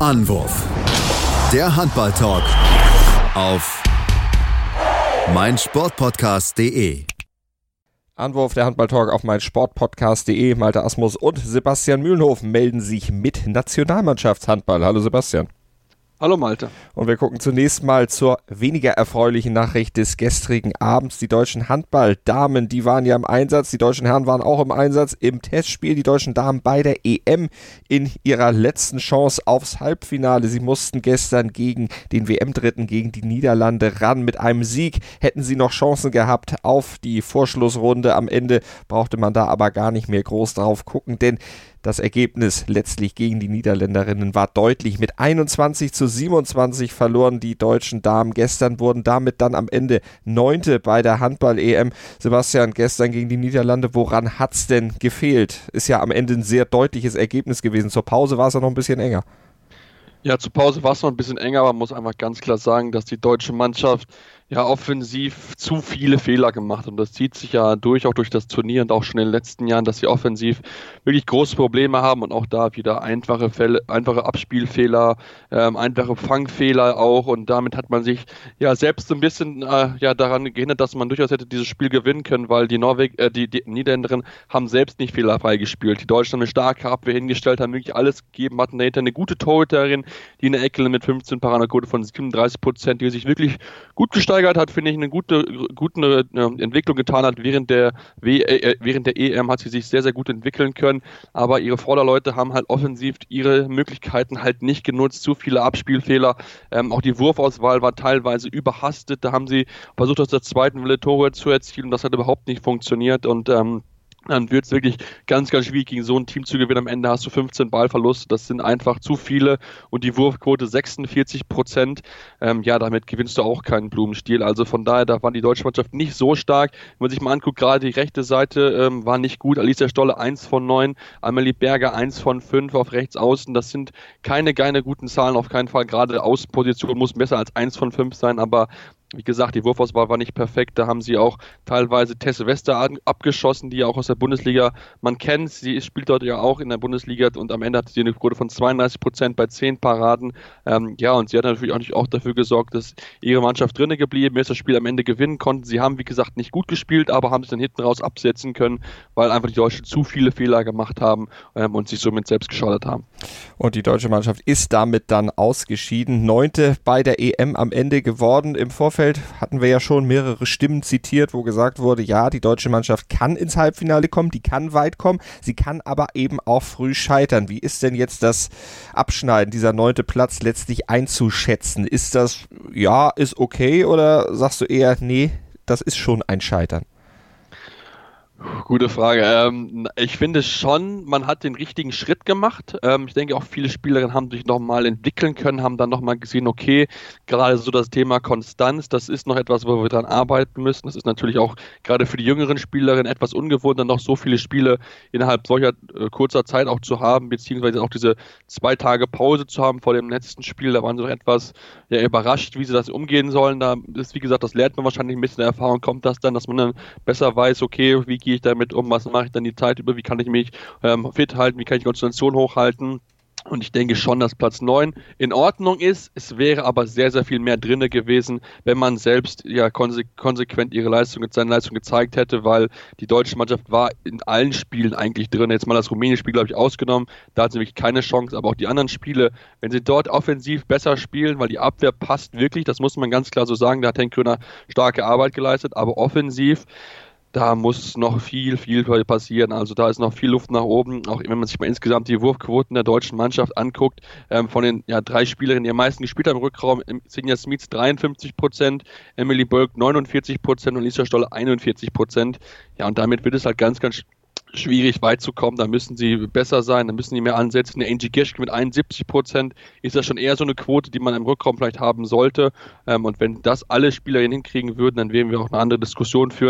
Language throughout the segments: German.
Anwurf. Der Handball-Talk auf meinsportpodcast.de. Anwurf, der Handball-Talk auf meinsportpodcast.de. Malte Asmus und Sebastian Mühlenhof melden sich mit Nationalmannschaftshandball. Hallo Sebastian. Hallo Malte. Und wir gucken zunächst mal zur weniger erfreulichen Nachricht des gestrigen Abends. Die deutschen Handballdamen, die waren ja im Einsatz. Die deutschen Herren waren auch im Einsatz im Testspiel. Die deutschen Damen bei der EM in ihrer letzten Chance aufs Halbfinale. Sie mussten gestern gegen den WM-Dritten, gegen die Niederlande ran. Mit einem Sieg hätten sie noch Chancen gehabt auf die Vorschlussrunde. Am Ende brauchte man da aber gar nicht mehr groß drauf gucken, denn das Ergebnis letztlich gegen die Niederländerinnen war deutlich. Mit 21:27 verloren die deutschen Damen. Gestern wurden damit dann am Ende 9. bei der Handball-EM. Sebastian, gestern gegen die Niederlande, woran hat's denn gefehlt? Ist ja am Ende ein sehr deutliches Ergebnis gewesen. Zur Pause war es ja noch ein bisschen enger. Ja, zur Pause war es noch ein bisschen enger, aber man muss einfach ganz klar sagen, dass die deutsche Mannschaft ja offensiv zu viele Fehler gemacht hat. Und das zieht sich ja durch, auch durch das Turnier und auch schon in den letzten Jahren, dass sie offensiv wirklich große Probleme haben und auch da wieder einfache Abspielfehler, einfache Fangfehler auch. Und damit hat man sich ja selbst so ein bisschen daran gehindert, dass man durchaus hätte dieses Spiel gewinnen können, weil die Niederländerinnen haben selbst nicht fehlerfrei gespielt. Die Deutschen haben eine starke Abwehr hingestellt, haben wirklich alles gegeben, hatten dahinter eine gute Torhüterin, die in der Ecke mit 15 Paraderquote von 37%, die sich wirklich gut gesteigert hat, finde ich, eine gute Entwicklung getan hat. Während der EM hat sie sich sehr, sehr gut entwickeln können, aber ihre Vorderleute haben halt offensiv ihre Möglichkeiten halt nicht genutzt, zu viele Abspielfehler, auch die Wurfauswahl war teilweise überhastet, da haben sie versucht, aus der zweiten Welle Tore zu erzielen und das hat überhaupt nicht funktioniert und dann wird es wirklich ganz, ganz schwierig, gegen so ein Team zu gewinnen. Am Ende hast du 15 Ballverluste, das sind einfach zu viele und die Wurfquote 46%. Damit gewinnst du auch keinen Blumenstiel. Also von daher, da war die deutsche Mannschaft nicht so stark. Wenn man sich mal anguckt, gerade die rechte Seite war nicht gut. Alicia Stolle 1 von 9, Amelie Berger 1 von 5 auf rechts außen. Das sind keine guten Zahlen, auf keinen Fall. Gerade Außenposition muss besser als 1 von 5 sein, aber wie gesagt, die Wurfauswahl war nicht perfekt. Da haben sie auch teilweise Tess Wester abgeschossen, die ja auch aus der Bundesliga man kennt. Sie spielt dort ja auch in der Bundesliga und am Ende hatte sie eine Quote von 32% bei 10 Paraden. Und sie hat natürlich auch dafür gesorgt, dass ihre Mannschaft drinnen geblieben ist, das Spiel am Ende gewinnen konnten. Sie haben, wie gesagt, nicht gut gespielt, aber haben es dann hinten raus absetzen können, weil einfach die Deutschen zu viele Fehler gemacht haben und sich somit selbst geschadet haben. Und die deutsche Mannschaft ist damit dann ausgeschieden. 9. bei der EM am Ende geworden. Im Vorfeld hatten wir ja schon mehrere Stimmen zitiert, wo gesagt wurde, ja, die deutsche Mannschaft kann ins Halbfinale kommen, die kann weit kommen, sie kann aber eben auch früh scheitern. Wie ist denn jetzt das Abschneiden, dieser 9. Platz letztlich einzuschätzen? Ist das, ja, ist okay oder sagst du eher, nee, das ist schon ein Scheitern? Gute Frage. Ich finde schon, man hat den richtigen Schritt gemacht. Ich denke auch viele Spielerinnen haben sich nochmal entwickeln können, haben dann nochmal gesehen, okay, gerade so das Thema Konstanz, das ist noch etwas, wo wir dran arbeiten müssen. Das ist natürlich auch gerade für die jüngeren Spielerinnen etwas ungewohnt, dann noch so viele Spiele innerhalb solcher kurzer Zeit auch zu haben, beziehungsweise auch diese 2 Tage Pause zu haben vor dem letzten Spiel. Da waren sie noch etwas überrascht, wie sie das umgehen sollen. Da ist, wie gesagt, das lernt man wahrscheinlich ein bisschen, in der Erfahrung kommt das dann, dass man dann besser weiß, okay, wie gehe ich damit um, was mache ich dann die Zeit über, wie kann ich mich fit halten, wie kann ich die Konzentration hochhalten. Und ich denke schon, dass Platz 9 in Ordnung ist. Es wäre aber sehr, sehr viel mehr drinne gewesen, wenn man selbst ja konsequent seine Leistung gezeigt hätte, weil die deutsche Mannschaft war in allen Spielen eigentlich drin. Jetzt mal das Rumänien-Spiel, glaube ich, ausgenommen. Da hatten sie wirklich keine Chance, aber auch die anderen Spiele, wenn sie dort offensiv besser spielen, weil die Abwehr passt wirklich, das muss man ganz klar so sagen, da hat Henk Gröner starke Arbeit geleistet, aber offensiv, da muss noch viel passieren. Also da ist noch viel Luft nach oben. Auch wenn man sich mal insgesamt die Wurfquoten der deutschen Mannschaft anguckt, von den 3 Spielerinnen, die am meisten gespielt haben im Rückraum, Sinja Smits 53%, Emily Bölk 49% und Lisa Stolle 41%. Ja, und damit wird es halt ganz, ganz schwierig weit zu kommen, da müssen sie besser sein, da müssen die mehr ansetzen. Der Angie Geschke mit 71% ist das schon eher so eine Quote, die man im Rückraum vielleicht haben sollte. Und wenn das alle Spielerinnen hinkriegen würden, dann werden wir auch eine andere Diskussion führen.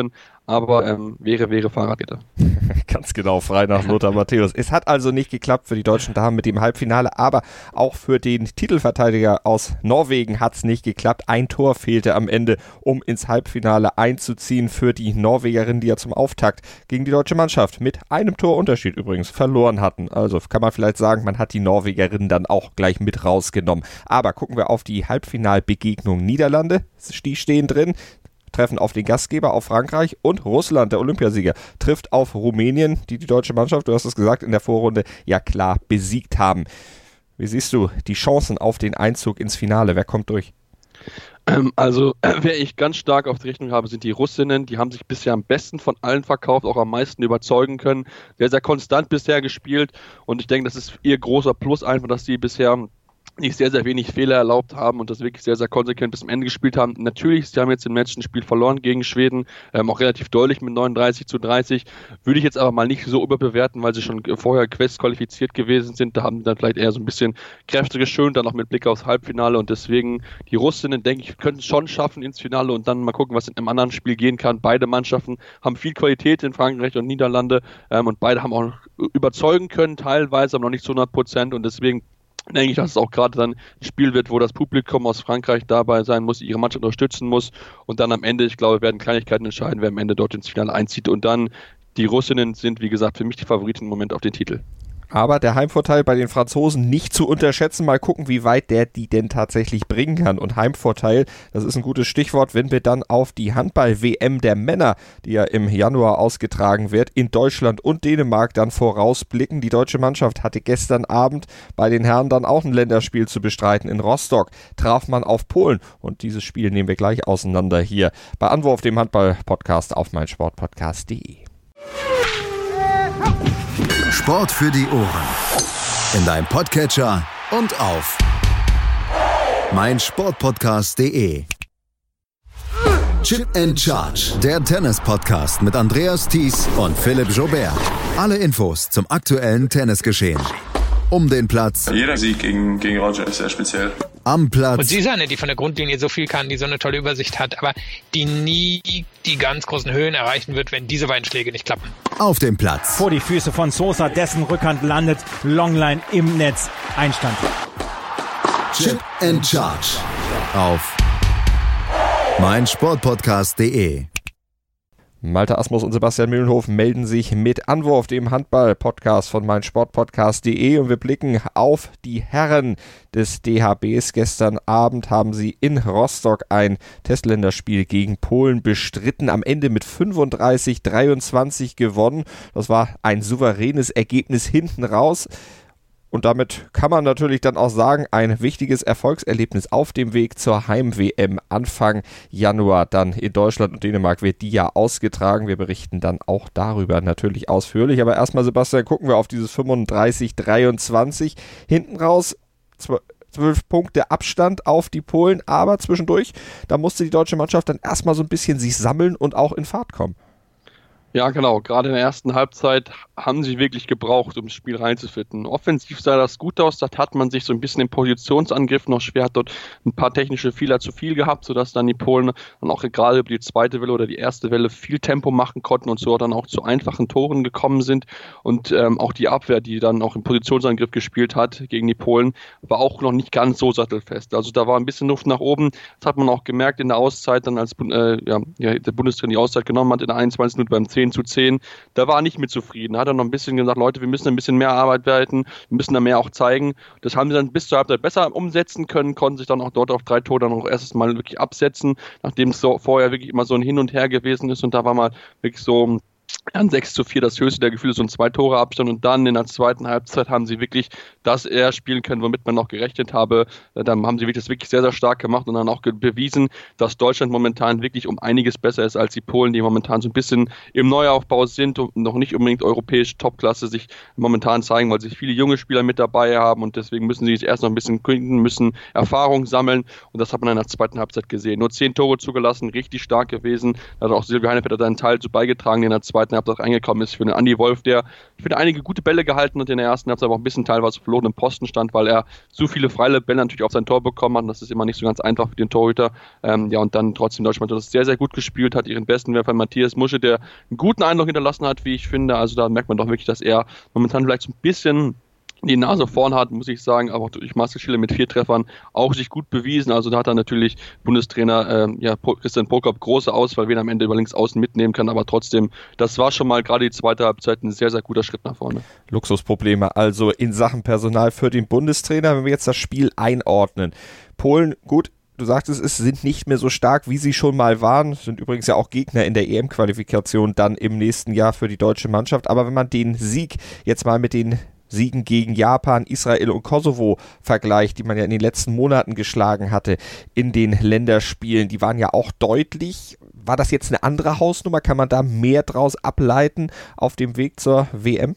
aber wäre Fahrradkette. Ganz genau, frei nach Lothar Matthäus. Es hat also nicht geklappt für die deutschen Damen mit dem Halbfinale, aber auch für den Titelverteidiger aus Norwegen hat es nicht geklappt. Ein Tor fehlte am Ende, um ins Halbfinale einzuziehen für die Norwegerinnen, die ja zum Auftakt gegen die deutsche Mannschaft mit einem Torunterschied übrigens verloren hatten. Also kann man vielleicht sagen, man hat die Norwegerinnen dann auch gleich mit rausgenommen. Aber gucken wir auf die Halbfinalbegegnung Niederlande. Die stehen drin, treffen auf den Gastgeber, auf Frankreich, und Russland, der Olympiasieger, trifft auf Rumänien, die deutsche Mannschaft, du hast es gesagt, in der Vorrunde ja klar besiegt haben. Wie siehst du die Chancen auf den Einzug ins Finale? Wer kommt durch? Also, wer ich ganz stark auf die Rechnung habe, sind die Russinnen. Die haben sich bisher am besten von allen verkauft, auch am meisten überzeugen können. Sehr, sehr konstant bisher gespielt, und ich denke, das ist ihr großer Plus einfach, dass sie bisher nicht sehr, sehr wenig Fehler erlaubt haben und das wirklich sehr, sehr konsequent bis zum Ende gespielt haben. Natürlich, sie haben jetzt im letzten Spiel verloren gegen Schweden, auch relativ deutlich mit 39-30. Würde ich jetzt aber mal nicht so überbewerten, weil sie schon vorher qualifiziert gewesen sind. Da haben sie dann vielleicht eher so ein bisschen Kräfte geschont, dann auch mit Blick aufs Halbfinale, und deswegen die Russinnen, denke ich, können es schon schaffen ins Finale und dann mal gucken, was in einem anderen Spiel gehen kann. Beide Mannschaften haben viel Qualität in Frankreich und Niederlande, und beide haben auch überzeugen können, teilweise, aber noch nicht zu 100%, und deswegen denke ich, dass es auch gerade dann ein Spiel wird, wo das Publikum aus Frankreich dabei sein muss, ihre Mannschaft unterstützen muss, und dann am Ende, ich glaube, werden Kleinigkeiten entscheiden, wer am Ende dort ins Finale einzieht, und dann die Russinnen sind, wie gesagt, für mich die Favoriten im Moment auf den Titel. Aber der Heimvorteil bei den Franzosen nicht zu unterschätzen. Mal gucken, wie weit der die denn tatsächlich bringen kann. Und Heimvorteil, das ist ein gutes Stichwort, wenn wir dann auf die Handball-WM der Männer, die ja im Januar ausgetragen wird, in Deutschland und Dänemark dann vorausblicken. Die deutsche Mannschaft hatte gestern Abend bei den Herren dann auch ein Länderspiel zu bestreiten. In Rostock traf man auf Polen. Und dieses Spiel nehmen wir gleich auseinander hier bei Anwurf, dem Handball-Podcast auf meinsportpodcast.de. Sport für die Ohren. In deinem Podcatcher und auf meinsportpodcast.de. Chip and Charge, der Tennis-Podcast mit Andreas Thies und Philipp Joubert. Alle Infos zum aktuellen Tennisgeschehen. Um den Platz. Jeder Sieg gegen Roger ist sehr speziell. Am Platz. Und sie ist eine, die von der Grundlinie so viel kann, die so eine tolle Übersicht hat, aber die nie die ganz großen Höhen erreichen wird, wenn diese beiden Schläge nicht klappen. Auf dem Platz. Vor die Füße von Sosa, dessen Rückhand landet, Longline im Netz, Einstand. Chip and Charge auf meinsportpodcast.de. Malte Asmus und Sebastian Mühlenhof melden sich mit Anwurf, dem Handball-Podcast von meinsportpodcast.de, und wir blicken auf die Herren des DHBs. Gestern Abend haben sie in Rostock ein Testländerspiel gegen Polen bestritten, am Ende mit 35-23 gewonnen. Das war ein souveränes Ergebnis hinten raus. Und damit kann man natürlich dann auch sagen, ein wichtiges Erfolgserlebnis auf dem Weg zur Heim-WM Anfang Januar. Dann in Deutschland und Dänemark wird die ja ausgetragen. Wir berichten dann auch darüber natürlich ausführlich. Aber erstmal, Sebastian, gucken wir auf dieses 35-23. Hinten raus 12 Punkte Abstand auf die Polen. Aber zwischendurch, da musste die deutsche Mannschaft dann erstmal so ein bisschen sich sammeln und auch in Fahrt kommen. Ja, genau. Gerade in der ersten Halbzeit haben sie wirklich gebraucht, um das Spiel reinzufinden. Offensiv sah das gut aus. Da hat man sich so ein bisschen im Positionsangriff noch schwer, hat dort ein paar technische Fehler zu viel gehabt, sodass dann die Polen dann auch gerade über die zweite Welle oder die erste Welle viel Tempo machen konnten und so dann auch zu einfachen Toren gekommen sind. Und auch die Abwehr, die dann auch im Positionsangriff gespielt hat gegen die Polen, war auch noch nicht ganz so sattelfest. Also da war ein bisschen Luft nach oben. Das hat man auch gemerkt in der Auszeit, dann als der Bundestrainer die Auszeit genommen hat in der 21. Minute beim 10:10, da war er nicht mit zufrieden. Da hat er noch ein bisschen gesagt, Leute, wir müssen ein bisschen mehr Arbeit leisten, wir müssen da mehr auch zeigen. Das haben sie dann bis zur Halbzeit besser umsetzen können, konnten sich dann auch dort auf 3 Tore dann auch erstes Mal wirklich absetzen, nachdem es so vorher wirklich immer so ein Hin und Her gewesen ist, und da war mal wirklich so ein 6:4 das höchste der Gefühle, so ein 2-Tore-Abstand, und dann in der zweiten Halbzeit haben sie wirklich das eher spielen können, womit man noch gerechnet habe. Dann haben sie das wirklich sehr, sehr stark gemacht und dann auch bewiesen, dass Deutschland momentan wirklich um einiges besser ist als die Polen, die momentan so ein bisschen im Neuaufbau sind und noch nicht unbedingt europäische Topklasse sich momentan zeigen, weil sie viele junge Spieler mit dabei haben, und deswegen müssen sie sich erst noch ein bisschen gründen, müssen Erfahrung sammeln, und das hat man in der zweiten Halbzeit gesehen. Nur 10 Tore zugelassen, richtig stark gewesen. Da hat auch Silvia Heinefeld einen Teil zu beigetragen in der zweiten zweiten Halbzeit reingekommen ist für den Andi Wolf, der ich finde einige gute Bälle gehalten hat in der ersten Halbzeit, aber auch ein bisschen teilweise verloren im Posten stand, weil er so viele freie Bälle natürlich auf sein Tor bekommen hat und das ist immer nicht so ganz einfach für den Torhüter. Und dann trotzdem Deutschland das sehr, sehr gut gespielt hat, ihren besten Werfer Matthias Musche, der einen guten Eindruck hinterlassen hat, wie ich finde. Also da merkt man doch wirklich, dass er momentan vielleicht so ein bisschen die Nase vorn hat, muss ich sagen, aber auch durch Marcel Schiller mit 4 Treffern auch sich gut bewiesen. Also da hat er natürlich Bundestrainer Christian Prokop große Auswahl, wen er am Ende über links außen mitnehmen kann, aber trotzdem, das war schon mal gerade die zweite Halbzeit ein sehr, sehr guter Schritt nach vorne. Luxusprobleme also in Sachen Personal für den Bundestrainer, wenn wir jetzt das Spiel einordnen. Polen, gut, du sagtest, es sind nicht mehr so stark, wie sie schon mal waren. Sind übrigens ja auch Gegner in der EM-Qualifikation dann im nächsten Jahr für die deutsche Mannschaft. Aber wenn man den Sieg jetzt mal mit den Siegen gegen Japan, Israel und Kosovo vergleicht, die man ja in den letzten Monaten geschlagen hatte in den Länderspielen, die waren ja auch deutlich. War das jetzt eine andere Hausnummer? Kann man da mehr draus ableiten auf dem Weg zur WM?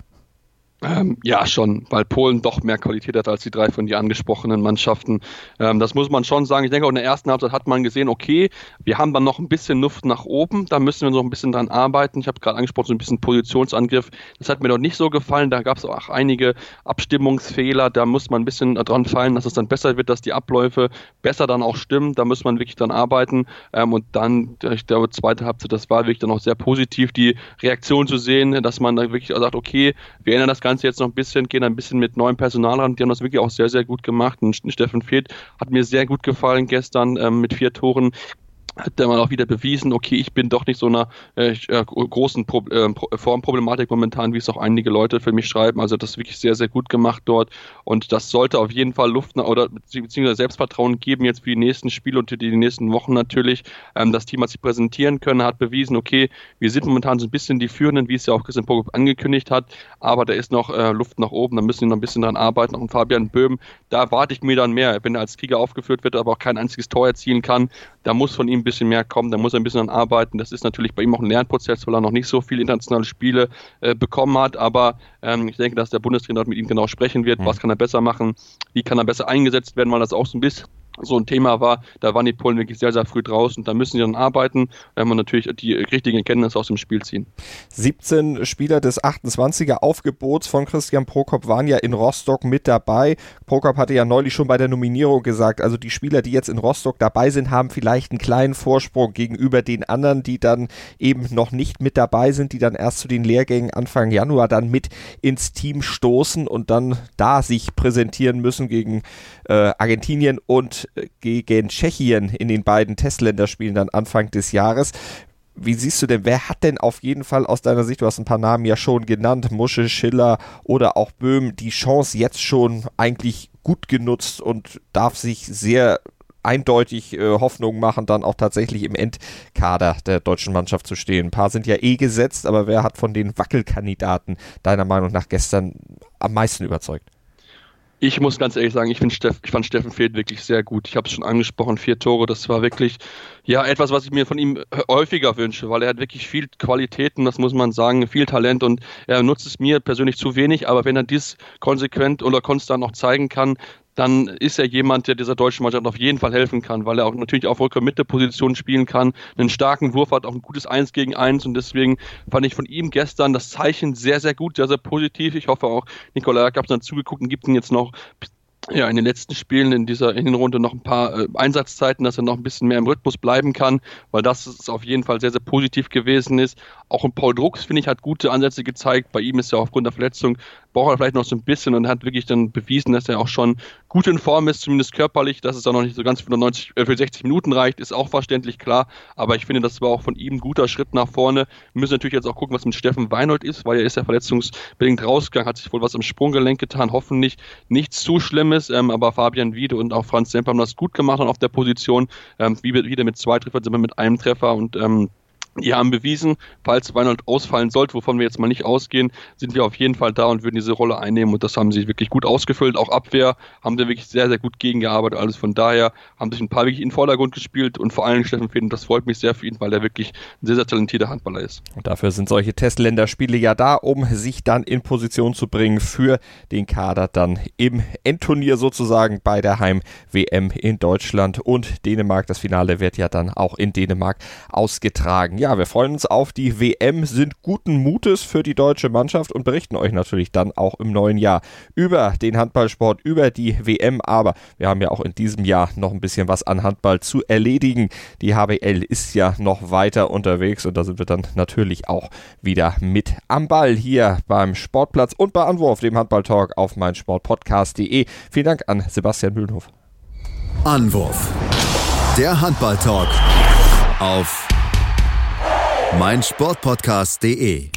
Ja, schon, weil Polen doch mehr Qualität hat als die 3 von dir angesprochenen Mannschaften. Das muss man schon sagen. Ich denke, auch in der ersten Halbzeit hat man gesehen, okay, wir haben dann noch ein bisschen Luft nach oben, da müssen wir noch ein bisschen dran arbeiten. Ich habe gerade angesprochen, so ein bisschen Positionsangriff. Das hat mir noch nicht so gefallen. Da gab es auch einige Abstimmungsfehler. Da muss man ein bisschen dran fallen, dass es dann besser wird, dass die Abläufe besser dann auch stimmen. Da muss man wirklich dran arbeiten. Und dann, ich glaube, zweite Halbzeit, das war wirklich dann auch sehr positiv, die Reaktion zu sehen, dass man da wirklich sagt, okay, wir ändern das Ganze jetzt noch ein bisschen, gehen ein bisschen mit neuem Personal ran. Die haben das wirklich auch sehr, sehr gut gemacht. Und Steffen Feeth hat mir sehr gut gefallen gestern mit 4 Toren. Hat er mal auch wieder bewiesen, okay, ich bin doch nicht so einer großen Formproblematik momentan, wie es auch einige Leute für mich schreiben. Also das ist wirklich sehr, sehr gut gemacht dort und das sollte auf jeden Fall Luft oder beziehungsweise Selbstvertrauen geben jetzt für die nächsten Spiele und die nächsten Wochen natürlich. Das Team hat sich präsentieren können, hat bewiesen, okay, wir sind momentan so ein bisschen die Führenden, wie es ja auch Christian Prokop angekündigt hat, aber da ist noch Luft nach oben, da müssen wir noch ein bisschen dran arbeiten. Und Fabian Böhm, da erwarte ich mir dann mehr, wenn er als Krieger aufgeführt wird, aber auch kein einziges Tor erzielen kann, da muss von ihm ein bisschen mehr kommen, da muss er ein bisschen an arbeiten. Das ist natürlich bei ihm auch ein Lernprozess, weil er noch nicht so viele internationale Spiele bekommen hat, aber ich denke, dass der Bundestrainer mit ihm genau sprechen wird, was kann er besser machen, wie kann er besser eingesetzt werden, weil das auch so ein bisschen so ein Thema war, da waren die Polen wirklich sehr, sehr früh draußen, da müssen sie dann arbeiten und natürlich die richtigen Erkenntnisse aus dem Spiel ziehen. 17 Spieler des 28er Aufgebots von Christian Prokop waren ja in Rostock mit dabei. Prokop hatte ja neulich schon bei der Nominierung gesagt, also die Spieler, die jetzt in Rostock dabei sind, haben vielleicht einen kleinen Vorsprung gegenüber den anderen, die dann eben noch nicht mit dabei sind, die dann erst zu den Lehrgängen Anfang Januar dann mit ins Team stoßen und dann da sich präsentieren müssen gegen Argentinien und gegen Tschechien in den beiden Testländerspielen dann Anfang des Jahres. Wie siehst du denn, wer hat denn auf jeden Fall aus deiner Sicht, du hast ein paar Namen ja schon genannt, Musche, Schiller oder auch Böhm, die Chance jetzt schon eigentlich gut genutzt und darf sich sehr eindeutig Hoffnung machen, dann auch tatsächlich im Endkader der deutschen Mannschaft zu stehen? Ein paar sind ja gesetzt, aber wer hat von den Wackelkandidaten deiner Meinung nach gestern am meisten überzeugt? Ich muss ganz ehrlich sagen, ich fand Steffen Feeth wirklich sehr gut. Ich habe es schon angesprochen, 4 Tore, das war wirklich etwas, was ich mir von ihm häufiger wünsche, weil er hat wirklich viel Qualitäten, das muss man sagen, viel Talent und er nutzt es mir persönlich zu wenig, aber wenn er dies konsequent oder konstant noch zeigen kann, dann ist er jemand, der dieser deutschen Mannschaft auf jeden Fall helfen kann, weil er auch natürlich auf Rückraum-Mitte-Position spielen kann, einen starken Wurf hat, auch ein gutes 1 gegen 1 und deswegen fand ich von ihm gestern das Zeichen sehr, sehr gut, sehr, sehr positiv. Ich hoffe auch, Nikolai Jakob hat dann zugeguckt und gibt ihm jetzt noch in den letzten Spielen in dieser Hinrunde noch ein paar Einsatzzeiten, dass er noch ein bisschen mehr im Rhythmus bleiben kann, weil das auf jeden Fall sehr, sehr positiv gewesen ist. Auch ein Paul Drucks, finde ich, hat gute Ansätze gezeigt. Bei ihm ist ja aufgrund der Verletzung, braucht er vielleicht noch so ein bisschen und hat wirklich dann bewiesen, dass er auch schon gut in Form ist, zumindest körperlich. Dass es dann noch nicht so ganz für 60 Minuten reicht, ist auch verständlich klar. Aber ich finde, das war auch von ihm ein guter Schritt nach vorne. Wir müssen natürlich jetzt auch gucken, was mit Steffen Weinhold ist, weil er ist ja verletzungsbedingt rausgegangen, hat sich wohl was am Sprunggelenk getan. Hoffentlich nichts zu Schlimmes, aber Fabian Wiede und auch Franz Semper haben das gut gemacht auf der Position. Wieder mit 2 Treffern, sind wir mit einem Treffer und die haben bewiesen, falls Weinhold ausfallen sollte, wovon wir jetzt mal nicht ausgehen, sind wir auf jeden Fall da und würden diese Rolle einnehmen und das haben sie wirklich gut ausgefüllt. Auch Abwehr haben sie wirklich sehr, sehr gut gegengearbeitet. Also von daher haben sich ein paar wirklich in den Vordergrund gespielt und vor allem Steffen Feeth, und das freut mich sehr für ihn, weil er wirklich ein sehr, sehr talentierter Handballer ist. Und dafür sind solche Testländerspiele ja da, um sich dann in Position zu bringen für den Kader dann im Endturnier sozusagen bei der Heim-WM in Deutschland und Dänemark. Das Finale wird ja dann auch in Dänemark ausgetragen. ja, wir freuen uns auf die WM, sind guten Mutes für die deutsche Mannschaft und berichten euch natürlich dann auch im neuen Jahr über den Handballsport, über die WM. Aber wir haben ja auch in diesem Jahr noch ein bisschen was an Handball zu erledigen. Die HBL ist ja noch weiter unterwegs und da sind wir dann natürlich auch wieder mit am Ball hier beim Sportplatz und bei Anwurf, dem Handballtalk auf meinsportpodcast.de. Vielen Dank an Sebastian Mühlenhof. Anwurf, der Handballtalk auf meinsportpodcast.de.